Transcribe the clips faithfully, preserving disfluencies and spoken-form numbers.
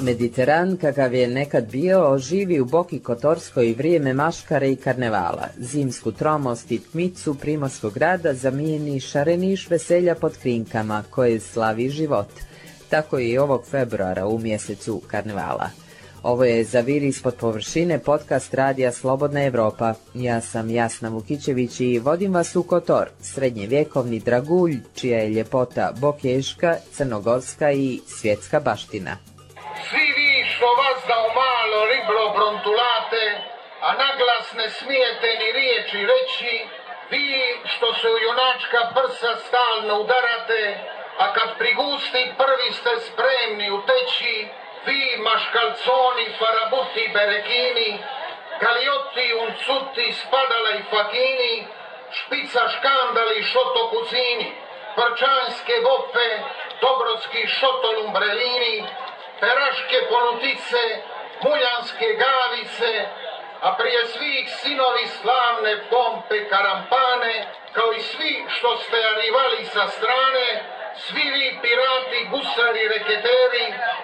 Mediteran, kakav je nekad bio, živi u Boki Kotorskoj vrijeme maškare i karnevala. Zimsku tromost i tmicu primorskog grada zamijeni šareniš veselja pod krinkama, koje slavi život. Tako je i ovog februara u mjesecu karnevala. Ovo je Zavir ispod površine, podcast radija Slobodna Evropa. Ja sam Jasna Vukićević i vodim vas u Kotor, srednjevjekovni dragulj, čija je ljepota bokeška, crnogorska i svjetska baština. Svi vi što vas da u malo riblo brontulate, a naglas ne smijete ni riječi reći, vi što se u junačka prsa stalno udarate, a kad prigusti prvi ste spremni uteći, vi maškalconi, farabuti, berekini, galiotti, uncuti, spadala i fakini, špica škandali, šoto kuzini, prčanske vope, dobrodski šoto lumbrelini, peraške ponutice, muljanske gavice, a prije svih sinovi slavne pompe karampane, kao i svi što ste arivali sa strane, svi vi pirati, gusari, reketeri,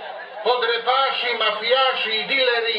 podrepaši, mafijaši i dileri,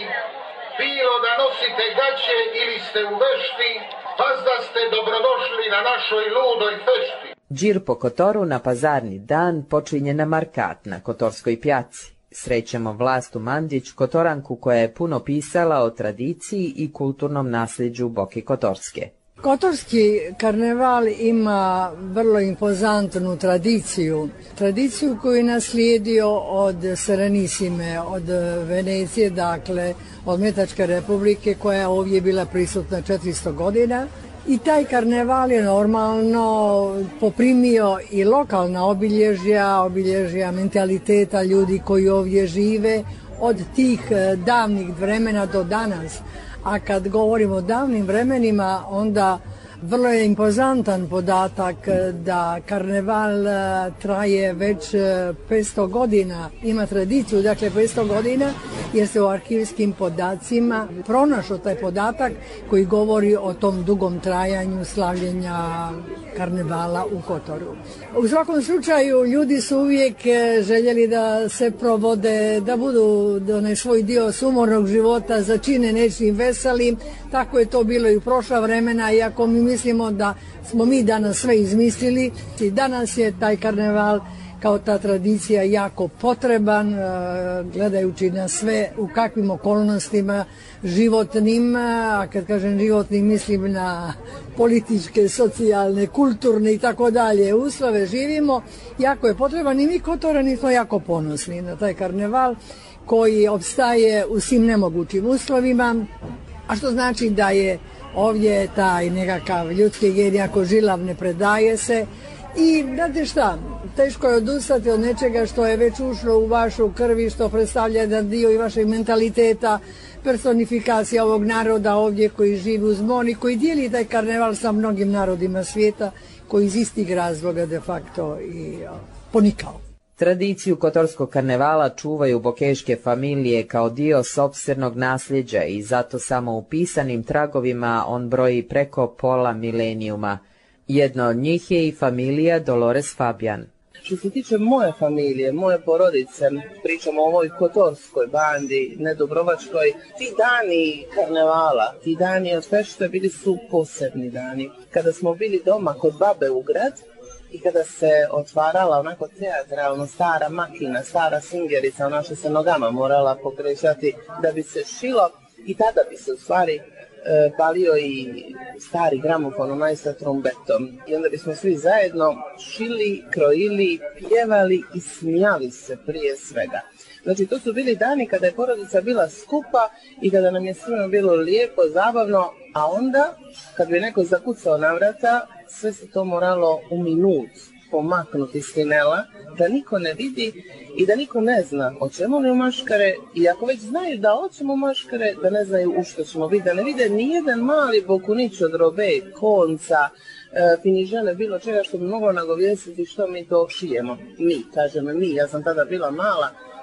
bilo da nosite gaće ili ste u vešti, vas da ste dobrodošli na našoj ludoj fešti. Džir po Kotoru na pazarni dan počinje na Markat na Kotorskoj pjaci. Srećemo Vlastu Mandić, Kotoranku koja je puno pisala o tradiciji i kulturnom nasljeđu Boke Kotorske. Kotorski karneval ima vrlo impozantnu tradiciju. Tradiciju koju je naslijedio od Serenissime, od Venecije, dakle od Metačke republike koja je ovdje bila prisutna četiristo godina. I taj karneval je normalno poprimio i lokalna obilježja, obilježja mentaliteta ljudi koji ovdje žive od tih davnih vremena do danas. A kad govorimo o davnim vremenima, onda vrlo je impozantan podatak da karneval traje već petsto godina, ima tradiciju, dakle petsto godina, jer se u arhivskim podacima pronašao taj podatak koji govori o tom dugom trajanju slavljenja karnevala u Kotoru. U svakom slučaju ljudi su uvijek željeli da se provode, da budu onaj svoj dio sumornog života začine nečim veselim. Tako je to bilo i u prošla vremena, iako mi mislimo da smo mi danas sve izmislili. I danas je taj karneval kao ta tradicija jako potreban, gledajući na sve u kakvim okolnostima životnim, a kad kažem životnim mislim na političke, socijalne, kulturne i tako dalje uslove živimo, jako je potreban i mi Kotorani smo jako ponosni na taj karneval koji opstaje u svim nemogućim uslovima, a što znači da je ovdje taj nekakav ljudski gen jako žilav, ne predaje se. I znate šta, teško je odustati od nečega što je već ušlo u vašu krvi, što predstavlja jedan dio i vašeg mentaliteta, personifikacija ovog naroda ovdje koji živi uz more i koji dijeli taj karneval sa mnogim narodima svijeta koji iz istih razloga de facto i ponikao. Tradiciju kotorskog karnevala čuvaju bokeške familije kao dio sopstvenog nasljeđa i zato samo u pisanim tragovima on broji preko pola milenijuma. Jedna od njih je i familija Dolores Fabian. Što se tiče moje familije, moje porodice, pričamo o ovoj kotorskoj bandi, ne Dubrovačkoj, ti dani karnevala, ti dani od fešte bili su posebni dani. Kada smo bili doma kod babe u grad i kada se otvarala onako teatralno stara makina, stara singerica, ona što se nogama morala pokrećati da bi se šilo i tada bi se u stvari palio i stari gramofon onaj sa trombetom. I onda bismo svi zajedno šili, krojili, pjevali i smijali se prije svega. Znači to su bili dani kada je porodica bila skupa i kada nam je svima bilo lijepo, zabavno, a onda kad bi neko zakucao na vrata, sve se to moralo u minut pomaknuti s tinela, da niko ne vidi i da niko ne zna hoćemo li u maškare, i ako već znaju da hoćemo u maškare, da ne znaju u što ćemo biti, da ne vide nijedan mali bokunić od robe, konca, e, finižele, bilo čega što bi moglo nagovijestiti što mi to šijemo. Mi, kažem mi, ja sam tada bila mala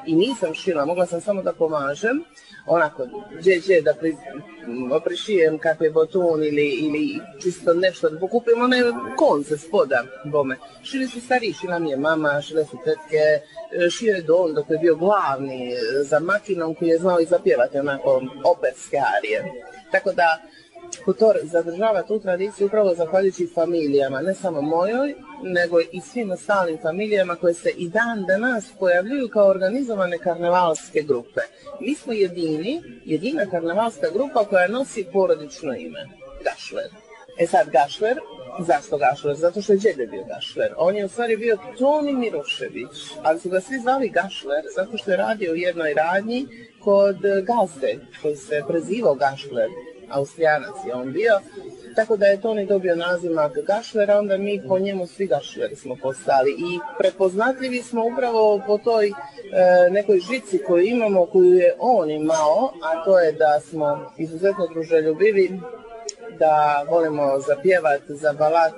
i nisam šila, mogla sam samo da pomažem, onako, dje, da pri, prišijem kakve boton ili, ili čisto nešto, da pokupim one konce spoda bome. Šili su stariji, šila mi je mama, šile su tetke, šio je Don dok je bio glavni za makinom koji je znao i zapjevati onako operske arije. Tako da Kotor zadržava tu tradiciju upravo zahvaljujući familijama, ne samo mojoj, nego i svim ostalim familijama koje se i dan danas pojavljuju kao organizovane karnevalske grupe. Mi smo jedini, jedina karnevalska grupa koja nosi porodično ime, Gašler. E sad Gašler, zašto Gašler? Zato što je djede bio Gašler. On je u stvari bio Toni Mirošević, ali su ga svi zvali Gašler zato što je radio u jednoj radnji kod gazde koji se prezivao Gašler. Austrijanac je on bio, tako da je Toni dobio nazimak Gašlera, onda mi po njemu svi Gašleri smo postali i prepoznatljivi smo upravo po toj e, nekoj žici koju imamo, koju je on imao, a to je da smo izuzetno druželjubivi, da volimo zapjevati, zabalat,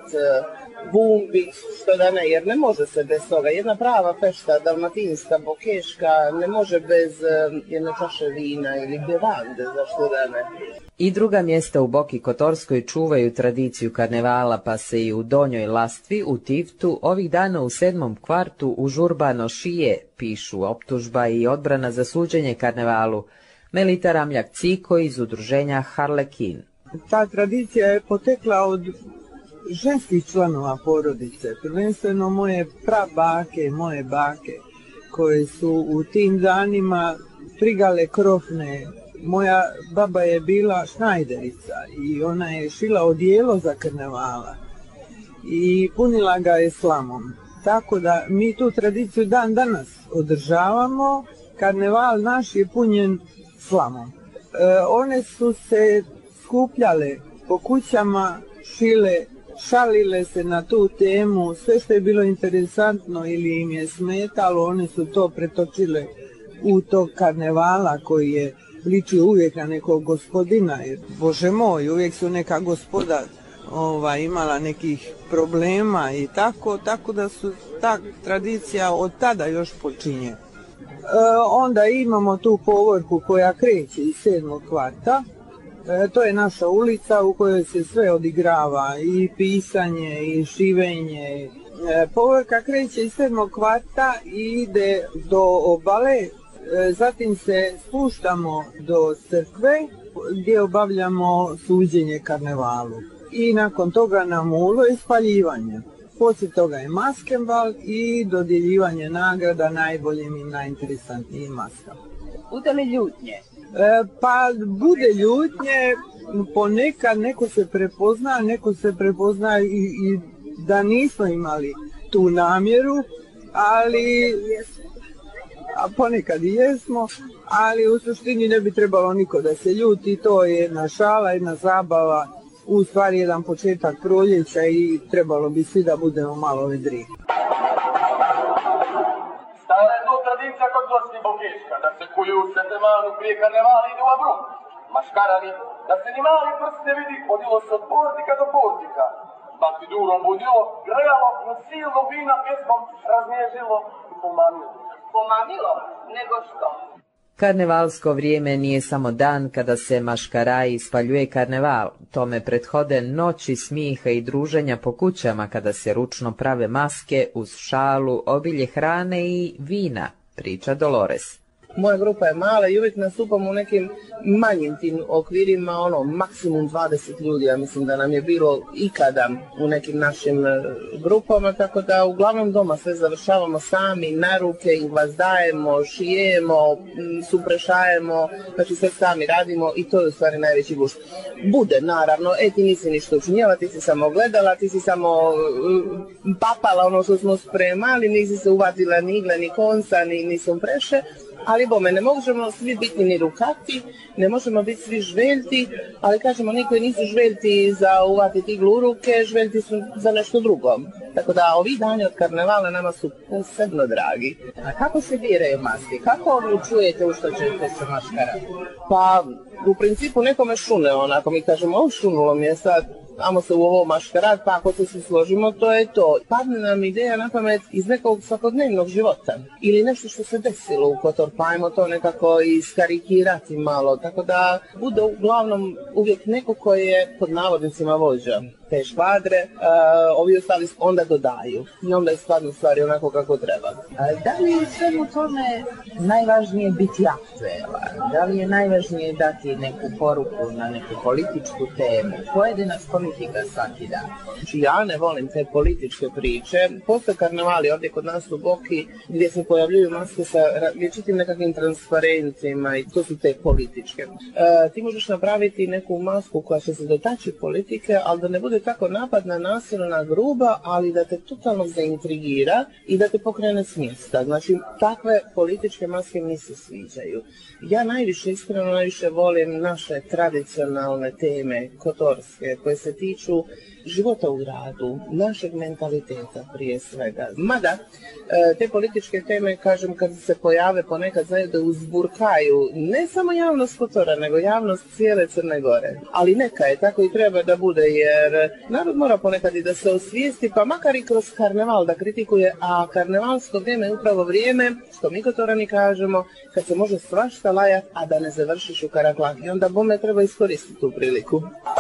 bumbi, što da ne, jer ne može se bez toga. Jedna prava fešta, dalmatinska, bokeška, ne može bez jedne čaše vina ili bevande, zašto da ne. I druga mjesta u Boki Kotorskoj čuvaju tradiciju karnevala, pa se i u Donjoj Lastvi, u Tivtu, ovih dana u sedmom kvartu užurbano šije, pišu optužba i odbrana za suđenje karnevalu. Melita Ramljak-Ciko iz udruženja Harlekin. Ta tradicija je potekla od ženskih članova porodice, prvenstveno moje prabake, moje bake, koje su u tim danima trigale krofne. Moja baba je bila šnajderica i ona je šila odijelo za karnevala i punila ga je slamom. Tako da mi tu tradiciju dan danas održavamo, karneval naš je punjen slamom. E, one su se skupljale po kućama, šile, šalile se na tu temu, sve što je bilo interesantno ili im je smetalo, one su to pretočile u tog karnevala koji je ličio uvijek na nekog gospodina, jer Bože moj, uvijek su neka gospoda ova, imala nekih problema i tako, tako da su ta tradicija od tada još počinje. E, onda imamo tu povorku koja kreće iz sedmog kvarta. E, to je naša ulica u kojoj se sve odigrava, i pisanje, i šivenje. E, povorka kreće iz sedmog kvarta i ide do obale, e, zatim se spuštamo do crkve gdje obavljamo suđenje karnevalu. I nakon toga na mulo je spaljivanje. Poslije toga je maskenbal i dodjeljivanje nagrada najboljim i najinteresantnijim maskama. Bude li ljutnje? E, pa bude ljutnje, ponekad neko se prepozna, neko se prepozna i, i da nismo imali tu namjeru, ali a ponekad i jesmo, ali u suštini ne bi trebalo niko da se ljuti, to je jedna šala, jedna zabava, u stvari jedan početak proljeća i trebalo bi svi da budemo malo vedri. Stara je to tradicija kod gosti Bokeška, da se kuju u Setemanu prije karnevala idu u Bruk. Maškarani, da se ni mali prst ne vidi, hodilo se od portika do portika. Bati durom budilo, grejalo, no silno vina pjesmom raznježilo i pomamilo. Pomamilo? Nego što? Karnevalsko vrijeme nije samo dan kada se maškaraji spaljuje karneval, tome prethode noći smijeha i druženja po kućama kada se ručno prave maske uz šalu, obilje hrane i vina, priča Dolores. Moja grupa je mala i uvijek nastupamo u nekim manjim tim okvirima, ono, maksimum dvadeset ljudi, ja mislim da nam je bilo ikada u nekim našim grupama, tako da uglavnom doma sve završavamo sami, na ruke ih gvazdajemo, šijemo, suprešajemo, znači sve sami radimo i to je u stvari najveći gušt. Bude, naravno, e ti nisi ništa učinjela, ti si samo gledala, ti si samo papala ono što smo spremali, nisi se uvatila ni igle, ni konca, ni, ni sumpreše, ali bome, ne možemo svi biti ni rukati, ne možemo biti svi žveljti, ali kažemo, oni koji nisu žveljti za uvatiti iglu u ruke, žveljti su za nešto drugo. Tako da ovi dani od karnevala nama su posebno dragi. A kako se biraju maske? Kako odlučujete u što ćete se maškarati? Pa, u principu nekome šune, onako mi kažemo, o, šunulo mi je sad, Amo se u ovo maškarad, pa ako se svi složimo, to je to. Padne nam ideja na pamet iz nekog svakodnevnog života ili nešto što se desilo u Kotor, pa ajmo to nekako iskarikirati malo, tako da bude uglavnom uvijek neko koji je pod navodnicima vođa te škvadre, uh, ovi ostali onda dodaju i onda je stvarno stvari onako kako treba. A da li je svemu tome najvažnije biti aktuelan? Da li je najvažnije dati neku poruku na neku političku temu? Pojedina politika svaki dan. Znači, ja ne volim te političke priče. Postoje karnevali ovdje kod nas u Boki gdje se pojavljuju maske sa vječitim nekakvim transparentima i to su te političke. E, ti možeš napraviti neku masku koja će se dotaći politike, ali da ne bude tako napadna, nasilna, gruba, ali da te totalno zaintrigira i da te pokrene s mjesta. Znači, takve političke maske mi se sviđaju. Ja najviše, iskreno najviše volim naše tradicionalne teme, kotorske, koje se tiču života u gradu, našeg mentaliteta prije svega. Mada, te političke teme, kažem, kad se pojave ponekad zajedno uzburkaju ne samo javnost Kotora, nego javnost cijele Crne Gore. Ali neka je, tako i treba da bude, jer narod mora ponekad i da se osvijesti, pa makar i kroz karneval da kritikuje, a karnevalsko vrijeme je upravo vrijeme, što mi Kotorani kažemo, kad se može svašta lajati, a da ne završiš u karaklak. I onda bome treba iskoristiti tu priliku.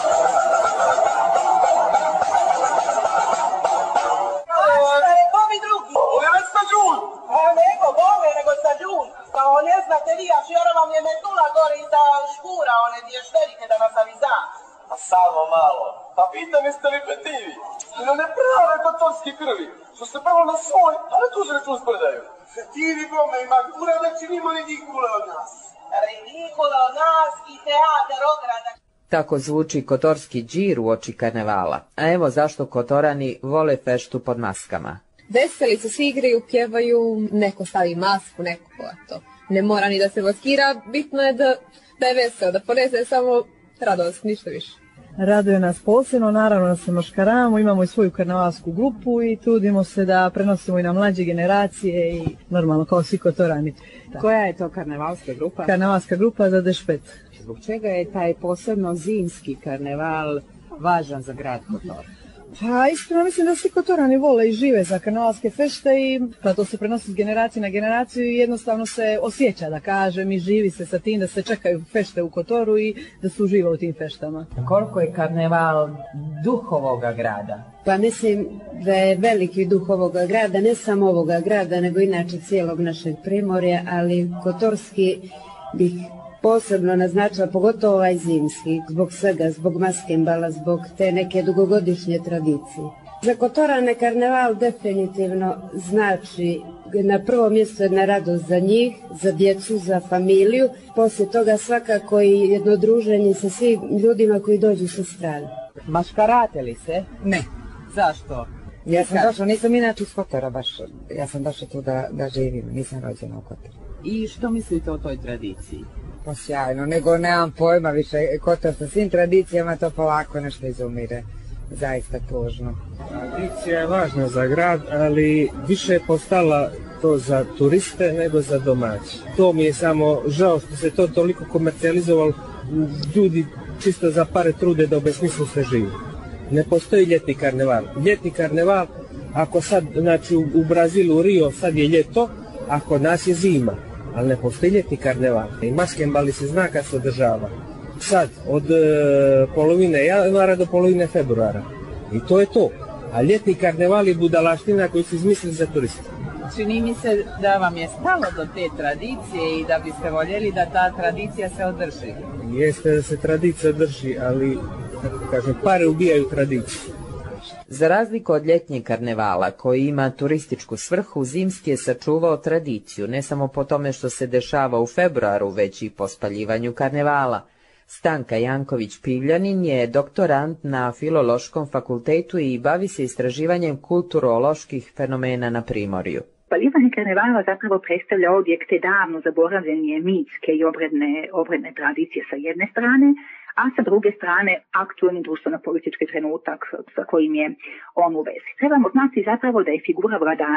Kao ne znate vi, a šjora vam je metula gore iza škura, one dješterike da nas aviza. A samo malo. Pa pitam jeste li petivi? I na neprave kotorski krvi, što se prvo na svoj, a na tuži račun spredaju. Petivi bome, ima kura da činimo ridikule od nas. Ridikule od nas i teatar ograda. Tako zvuči kotorski džir u oči karnevala. A evo zašto Kotorani vole feštu pod maskama. Veseli se, svi igraju, pjevaju, neko stavi masku, neko to. Ne mora ni da se maskira, bitno je da, da je vesel, da ponese samo radost, ništa više. Raduje nas posebno, naravno da se maškaramo, imamo i svoju karnevalsku grupu i trudimo se da prenosimo i na mlađe generacije i normalno kao svi Kotorani. Da. Koja je to karnevalska grupa? Karnevalska grupa za Dešpet. Zbog čega je taj posebno zimski karneval važan za grad Kotor? Pa iskreno mislim da svi Kotorani vole i žive za karnevalske fešte i pa to se prenosi s generacije na generaciju i jednostavno se osjeća, da kažem, i živi se sa tim da se čekaju fešte u Kotoru i da se uživa u tim feštama. Koliko je karneval duh ovoga grada? Pa mislim da je veliki duh ovoga grada, ne samo ovoga grada, nego inače cijelog našeg Primorja, ali kotorski bih posebno naznačila, pogotovo ovaj zimski, zbog svega, zbog maskembala, zbog te neke dugogodišnje tradicije. Za Kotorane karneval definitivno znači na prvo mjesto jedna radost za njih, za djecu, za familiju, poslije toga svakako i jedno druženje sa svim ljudima koji dođu sa strane. Maškarate li se? Ne. Zašto? Ja sam došla, nisam inače iz Kotora baš, ja sam došla tu da, da živim, nisam rođena u Kotoru. I što mislite o toj tradiciji? Pa sjajno, nego nemam pojma više, Kotor sa svim tradicijama to polako nešto izumire, zaista tužno. Tradicija je važna za grad, ali više je postala to za turiste nego za domaće. To mi je samo žao što se to toliko komercijalizovalo, ljudi čisto za pare trude da obesmislu se živi. Ne postoji ljetni karneval. Ljetni karneval, ako sad, znači u Brazilu, u Rio, sad je ljeto, a kod nas je zima. Ali ne postoji ljetni karneval. I maskembali se zna kad se održava. Sad, od e, polovine januara do polovine februara. I to je to. A ljetni karneval je budalaština koju su izmislili za turiste. Čini mi se da vam je stalo do te tradicije i da biste voljeli da ta tradicija se održi. Jeste da se tradicija održi, ali, kako kažem, pare ubijaju tradiciju. Za razliku od ljetnjeg karnevala, koji ima turističku svrhu, zimski je sačuvao tradiciju, ne samo po tome što se dešava u februaru, već i po spaljivanju karnevala. Stanka Janković-Pivljanin je doktorant na Filološkom fakultetu i bavi se istraživanjem kulturoloških fenomena na Primorju. Spaljivanje karnevala zapravo predstavlja objekte davno zaboravljene mitske i obredne, obredne tradicije sa jedne strane, a sa druge strane aktualni društveno-politički trenutak sa kojim je on u vezi. Trebamo znati zapravo da je figura vladara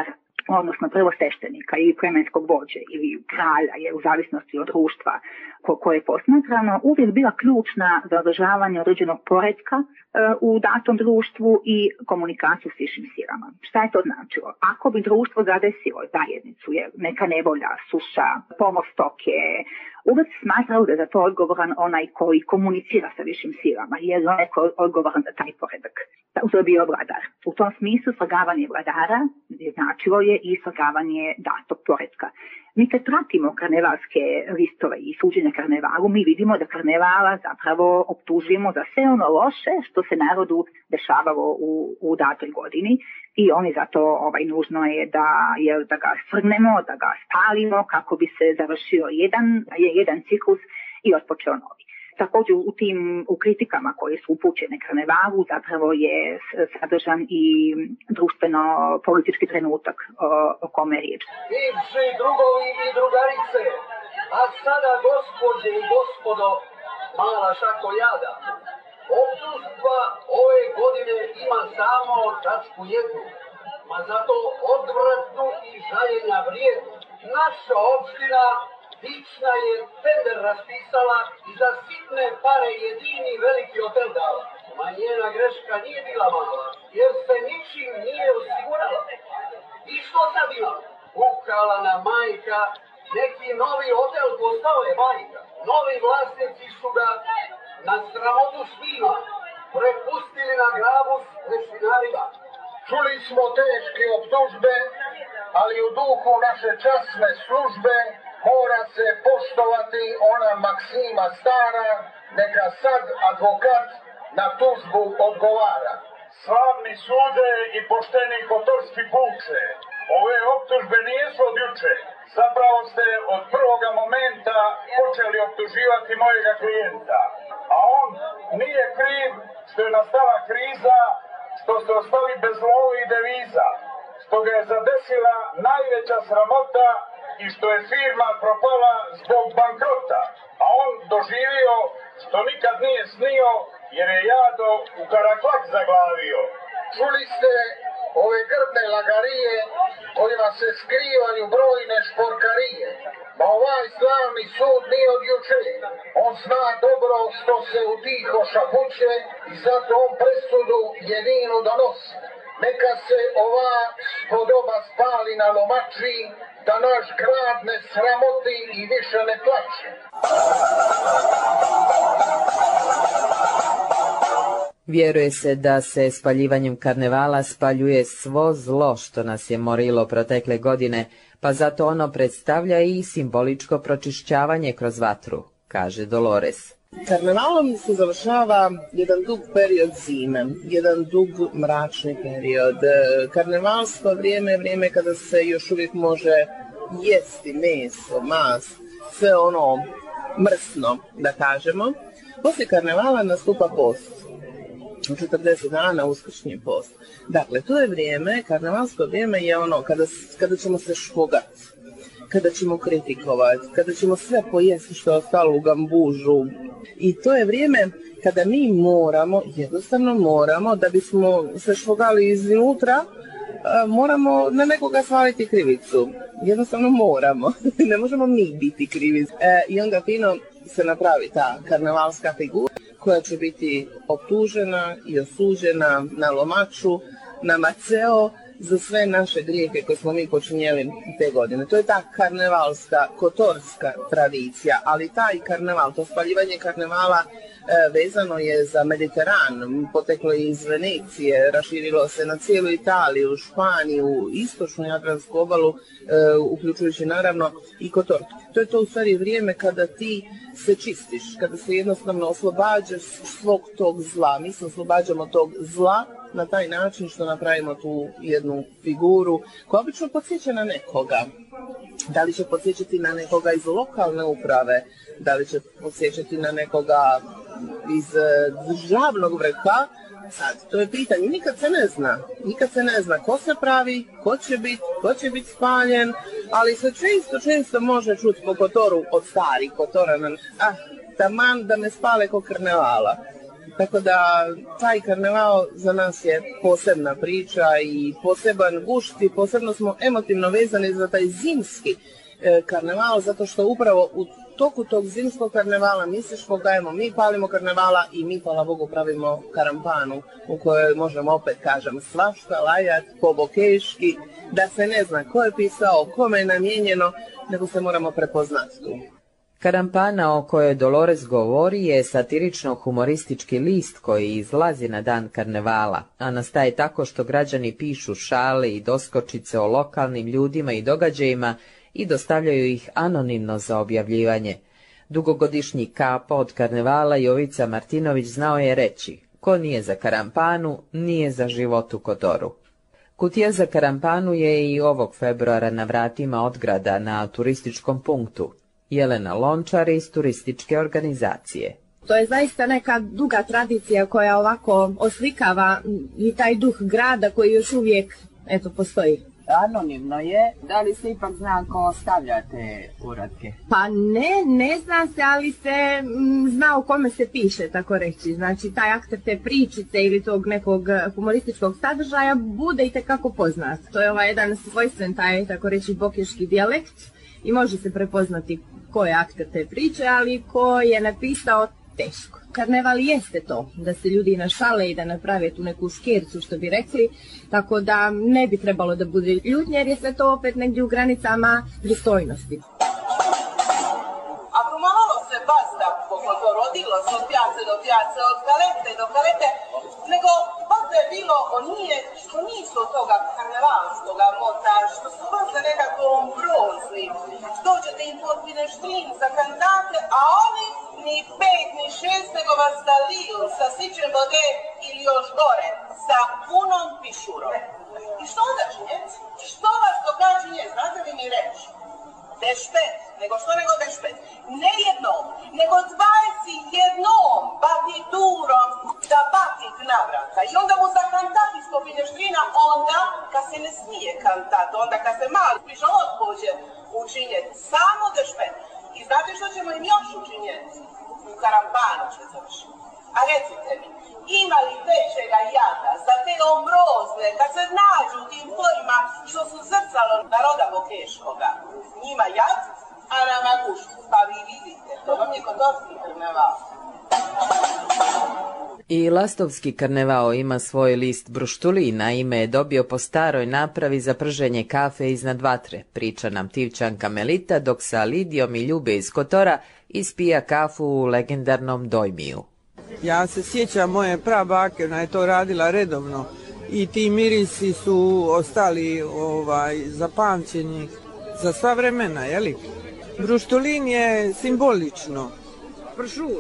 odnosno prvo sveštenika ili plemenskog vođe ili kralja, je u zavisnosti od društva ko, koje je posmatrano, uvijek bila ključna za održavanje određenog poretka e, u datom društvu i komunikaciju s višim silama. Šta je to značilo? Ako bi društvo zadesilo zajednicu, je neka nevolja, suša, pomor stoke, uvijek smatrao da je za to odgovoran onaj koji komunicira sa višim silama, jer je onaj koji je odgovoran za taj poredak. To je bio vladar. U tom smislu slagavanje vladara značilo je i slagavanje datog poretka. Mi kad pratimo karnevalske listove i suđenja karnevalu, mi vidimo da karnevala zapravo optužujemo za sve ono loše što se narodu dešavalo u, u datoj godini i oni zato ovaj, nužno je da, je da ga svrgnemo, da ga spalimo kako bi se završio jedan, jedan ciklus i otpočeo novi. Također u tim u kritikama koje su upućene karnevalu zapravo je sadržan i društveno-politički trenutak o, o kome je riječ. Bivši drugovi i drugarice, a sada gospođe i gospodo, mala šako jada. Optužba ove godine ima samo tačku jednu, ma zato odvratnu i žaljenja vrijednu. Naša opština Dična je tender raspisala i za sitne pare jedini veliki hotel dala. Ma njena greška nije bila mala, jer se ničim nije osigurala. I što sad ima? Ukrala na majka, neki novi hotel postao je majka. Novi vlasnici su ga na sramotu svima prepustili na glavu s lešinarima. Čuli smo teške optužbe, ali u duhu naše časne službe mora se poštovati ona maksima stara, neka sad advokat na tužbu odgovara. Slavni sude i pošteni kotorski puče, ove optužbe nisu od juče. Zapravo ste od prvoga momenta počeli optuživati mojega klijenta. A on nije kriv što je nastala kriza, što ste ostali bez lovi i deviza, što ga je zadesila najveća sramota i što je firma propala zbog bankrota, a on doživio što nikad nije snio, jer je jado u karaklak zaglavio. Čuli ste ove grdne lagarije kojima se skrivaju brojne šporkarije. Ma ovaj slavni sud nije od juče. On zna dobro što se u tiho šapuće i zato on presudu jedinu donosi. Neka se ova spodoba spali na lomači, da naš grad ne sramoti i više ne plače. Vjeruje se da se spaljivanjem karnevala spaljuje svo zlo što nas je morilo protekle godine, pa zato ono predstavlja i simboličko pročišćavanje kroz vatru, kaže Dolores. Karnevalom se završava jedan dug period zime, jedan dug mračni period. Karnevalsko vrijeme je vrijeme kada se još uvijek može jesti meso, mas, sve ono mrsno, da kažemo. Poslije karnevala nastupa post. U četrdeset dana uskršnji post. Dakle, to je vrijeme, karnevalsko vrijeme je ono kada, kada ćemo se špogati, kada ćemo kritikovati, kada ćemo sve pojesti što je ostalo u gambužu. I to je vrijeme kada mi moramo, jednostavno moramo, da bismo se špogali iznutra, moramo na nekoga svaliti krivicu. Jednostavno moramo. Ne možemo mi biti krivi. E, I onda fino se napravi ta karnevalska figura koja će biti optužena i osuđena na lomaču, na maceo, za sve naše grijehe koje smo mi počinjeli te godine. To je ta karnevalska, kotorska tradicija, ali taj karneval, to spaljivanje karnevala e, vezano je za Mediteran, poteklo je iz Venecije, raširilo se na cijelu Italiju, Španiju, istočnu Jadransku obalu, e, uključujući naravno i kotor. To je to u stvari vrijeme kada ti se čistiš, kada se jednostavno oslobađaš svog tog zla. Mi se oslobađamo tog zla na taj način što napravimo tu jednu figuru koja obično podsjeća na nekoga. Da li će podsjećati na nekoga iz lokalne uprave, da li će podsjećati na nekoga iz državnog vrha. Sad, to je pitanje, nikad se ne zna, nikad se ne zna ko se pravi, ko će biti, ko će biti spaljen, ali se često, često može čuti po kotoru od starih kotora, ah, taman da me spale ko karnevala. Tako da taj karneval za nas je posebna priča i poseban gušt i posebno smo emotivno vezani za taj zimski e, karneval, zato što upravo u toku tog zimskog karnevala mi se špogajemo, mi palimo karnevala i mi, hvala Bogu, pravimo karampanu u kojoj možemo opet, kažem, svašta lajat po bokeški, da se ne zna ko je pisao, kome je namijenjeno, nego se moramo prepoznati tu. Karampana o kojoj Dolores govori je satirično-humoristički list koji izlazi na dan karnevala, a nastaje tako što građani pišu šale i doskočice o lokalnim ljudima i događajima i dostavljaju ih anonimno za objavljivanje. Dugogodišnji kapa od karnevala Jovica Martinović znao je reći: ko nije za karampanu, nije za život u Kotoru. Kutija za karampanu je i ovog februara na vratima Odgrada na turističkom punktu. Jelena Lončar iz turističke organizacije. To je zaista neka duga tradicija koja ovako oslikava i taj duh grada koji još uvijek, eto, postoji. Anonimno je, da li se ipak zna ko stavlja te uratke? Pa ne, ne zna se, ali se m, zna o kome se piše, tako reći. Znači, taj akter te pričice ili tog nekog humorističkog sadržaja bude i tekako poznat. To je ovaj jedan svojstven, taj, tako reći, bokeški dijalekt i može se prepoznati ko je akter te priče, ali ko je napisao, teško. Karneval jeste to, da se ljudi našale i da naprave tu neku škercu, što bi rekli, tako da ne bi trebalo da bude ljutnje, jer je sve to opet negdje u granicama pristojnosti. Ako malo se basta pogotovo rodilo se od pijace do pijace, od kalete do kalete, nego basta je bilo onije što nisu od toga karnevalskoga mota, što su basta nekako ombrozni. Dođete im potpine štrin za kantate, a oni ni pet, ni šest, nego vas zaliju sa sićem vode ili još gore, sa punom pišurom. I što onda činjeti? Što vas događa, znate li mi reći? Dešpet, nego što nego dešpet? Ne jednom, nego dvadeset jednom batiturom da batit navrata. I onda mu za kantat iz popine štrina, onda kad se ne smije kantat, onda kad se mali pišovod pođe učinjeti, samo dešpet. I znate što ćemo im još učinjeti? U karampanu će završiti. A recite mi, ima li većega jada za te ombrozne, kad se nađu u tim pojima što su zrcalo naroda bokeškoga? Njima jad, a nama gušt. Pa vi vidite, to vam je kotorski karneval. I Lastovski karneval ima svoj list bruštulina, ime je dobio po staroj napravi za prženje kafe iznad vatre, priča nam Tivčanka Melita, dok sa Lidijom i Ljube iz Kotora ispija kafu u legendarnom Dojmiju. Ja se sjećam moje prabake, ona je to radila redovno i ti mirisi su ostali ovaj, zapamćeni za sva vremena, jeli? Bruštulin je simbolično. Pršun.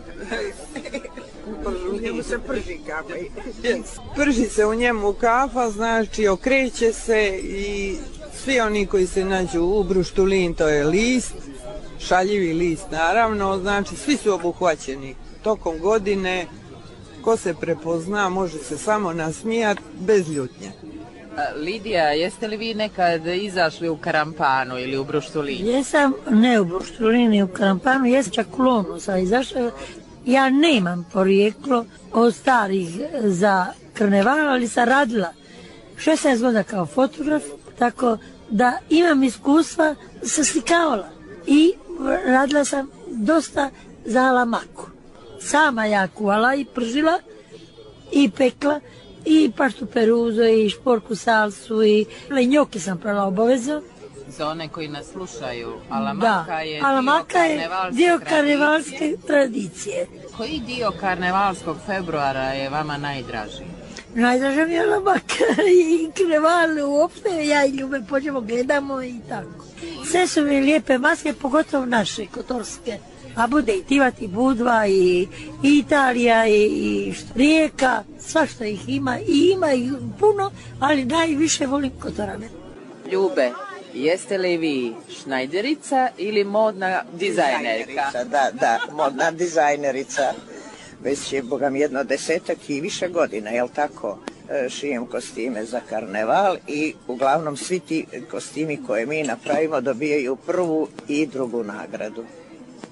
U njemu se prži kafa. Prži se u njemu kafa, znači okreće se i svi oni koji se nađu u bruštulin, to je list, šaljivi list naravno, znači svi su obuhvaćeni tokom godine. Ko se prepozna može se samo nasmijati bez ljutnje. Lidija, jeste li vi nekad izašli u karampanu ili u bruštulin? Jesam, ne u bruštulini, u karampanu, jesam čak u Lonu sam izašla. Ja nemam porijeklo od starih za karneval, ali sam radila šesnaest godina kao fotograf, tako da imam iskustva, sam slikavala i radila sam dosta za alamaku. Sama ja kuvala i pržila i pekla i paštu peruzo i šporku salsu i njoke sam prala obavezno. Za one koji nas slušaju, alamaka da, je alamaka dio karnevalske, dio karnevalske tradicije. tradicije. Koji dio karnevalskog februara je vama najdraži? Najdraža mi je alamaka i karneval uopšte, ja i Ljube pođemo, gledamo i tako. Sve su mi lijepe maske, pogotovo naše, kotorske. A bude i Tivat, i Budva, i, i Italija, i, i Rijeka, svašta ih ima, i ima ih puno, ali najviše volim Kotorane. Ljube, jeste li vi šnajderica ili modna dizajnerka? Da, da, modna dizajnerica. Već je, bogam, jedno desetak i više godina, jel tako? Šijem kostime za karneval i uglavnom svi ti kostimi koje mi napravimo dobijaju prvu i drugu nagradu.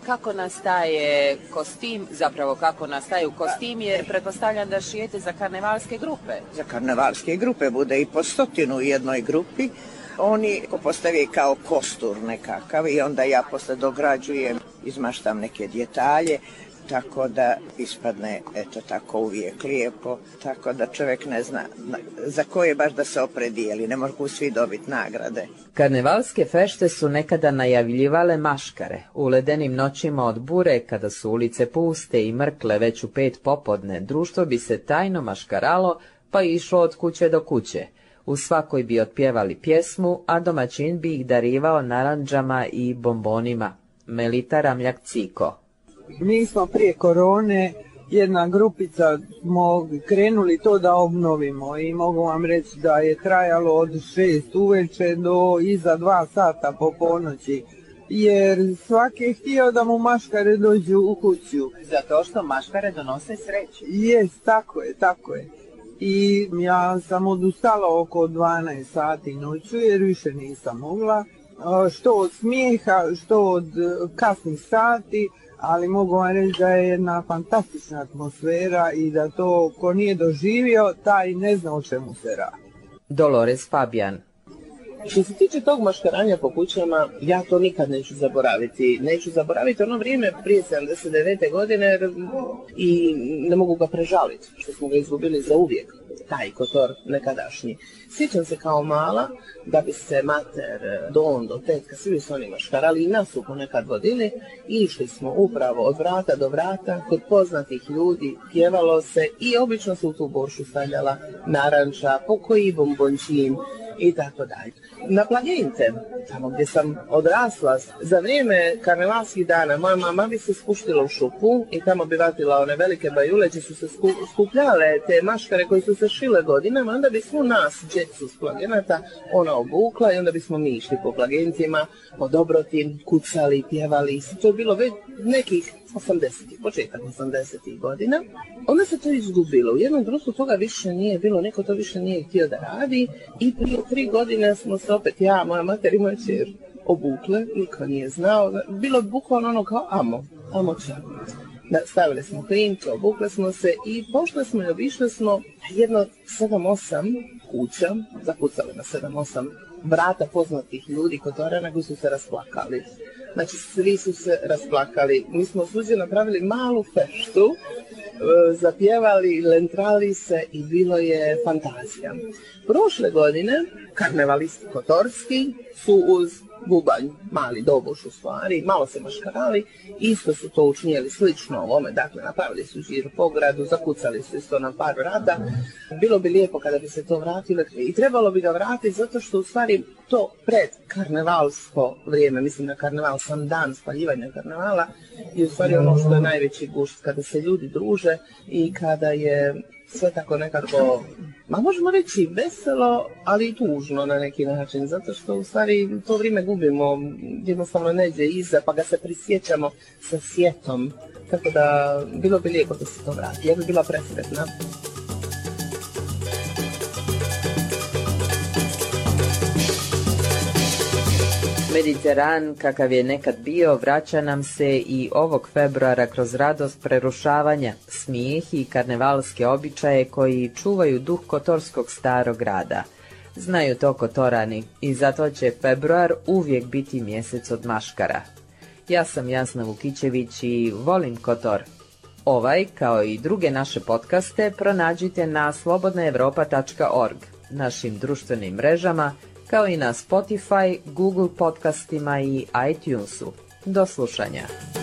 kako nastaje kostim, zapravo kako nastaju kostim, jer pretpostavljam da šijete za karnevalske grupe. Za karnevalske grupe bude i po stotinu u jednoj grupi. Oni postavi kao kostur nekakav i onda ja posle dograđujem, izmaštam neke detalje, tako da ispadne, eto tako, uvijek lijepo, tako da čovjek ne zna za koje baš da se opredijeli, ne mogu svi dobiti nagrade. Karnevalske fešte su nekada najavljivale maškare. U ledenim noćima od bure, kada su ulice puste i mrkle već u pet popodne, društvo bi se tajno maškaralo, pa išlo od kuće do kuće. U svakoj bi otpjevali pjesmu, a domaćin bi ih darivao narandžama i bombonima. Melita Ramljak-Ciko. Mi smo prije korone, jedna grupica, smo krenuli to da obnovimo i mogu vam reći da je trajalo od šest uveče do iza dva sata po ponoći, jer svaki je htio da mu maškare dođu u kuću. Zato što maškare donose sreću. Jes, tako je, tako je. I ja sam odustala oko dvanaest sati noću jer više nisam mogla, što od smijeha, što od kasnih sati, ali mogu vam reći da je jedna fantastična atmosfera i da to ko nije doživio, taj ne zna o čemu se radi. Dolores Fabijan. Što se tiče tog maškaranja po kućama, ja to nikad neću zaboraviti. Neću zaboraviti ono vrijeme prije sedamdeset devete godine i ne mogu ga prežaliti, što smo ga izgubili za uvijek, taj kotor nekadašnji. Sjećam se kao mala da bi se mater, dondo, tetka, svi su oni maškarali i nas su ponekad vodili. Išli smo upravo od vrata do vrata, kod poznatih ljudi, pjevalo se i obično se u tu boršu stavljala naranča, pokoji bombončin i tako dalje. Na Plagente, tamo gdje sam odrasla, za vrijeme karnevalskih dana, moja mama bi se spuštila u šupu i tamo bi vatila one velike bajule gdje su se skupljale te maškare koji su se šile godinama, onda bi svu nas, djecu s Plagenata, ona obukla i onda bismo mi išli po Plagentima, po dobrotim, kucali, pjevali. To je bilo već nekih osamdesetih, početak osamdesetih godina. Onda se to izgubilo. U jednom društvu toga više nije bilo, neko to više nije htio da radi i prije tri godine smo se opet ja, moja mater i moja čer obukle, niko nije znao. Bilo je bukvalno ono kao amo, amo čak. Stavili smo krinke, obukle smo se i pošle smo i obišle smo jedno sedam osam kuća, zakucali na sedam osam vrata poznatih ljudi kotorana koji su se rasplakali. Znači, svi su se rasplakali. Mi smo suđe napravili malu feštu, zapjevali, lentrali se i bilo je fantazija. Prošle godine karnevalisti kotorski su uz bubanj, mali doboš u stvari, malo se maškarali, isto su to učinjeli slično ovome, dakle napravili su žir po gradu, zakucali su isto na par vrata. Bilo bi lijepo kada bi se to vratilo i trebalo bi ga vratiti zato što u stvari to pred karnevalsko vrijeme, mislim na karneval, sam dan spaljivanja karnevala, je u stvari ono što je najveći gušt, kada se ljudi druže i kada je sve tako nekako, ma možemo reći veselo, ali i tužno na neki način, zato što u stvari to vrijeme gubimo, jednostavno neđe iza, pa ga se prisjećamo sa sjetom, tako da bilo bi lijepo da se to vrati, ja bi bila presretna. Mediteran, kakav je nekad bio, vraća nam se i ovog februara kroz radost prerušavanja, smijeh i karnevalske običaje koji čuvaju duh kotorskog starog grada. Znaju to kotorani i zato će februar uvijek biti mjesec od maškara. Ja sam Jasna Vukićević i volim Kotor. Ovaj, kao i druge naše podcaste, pronađite na slobodna evropa tačka org, našim društvenim mrežama, kao i na Spotify, Google podcastima i iTunesu. Do slušanja.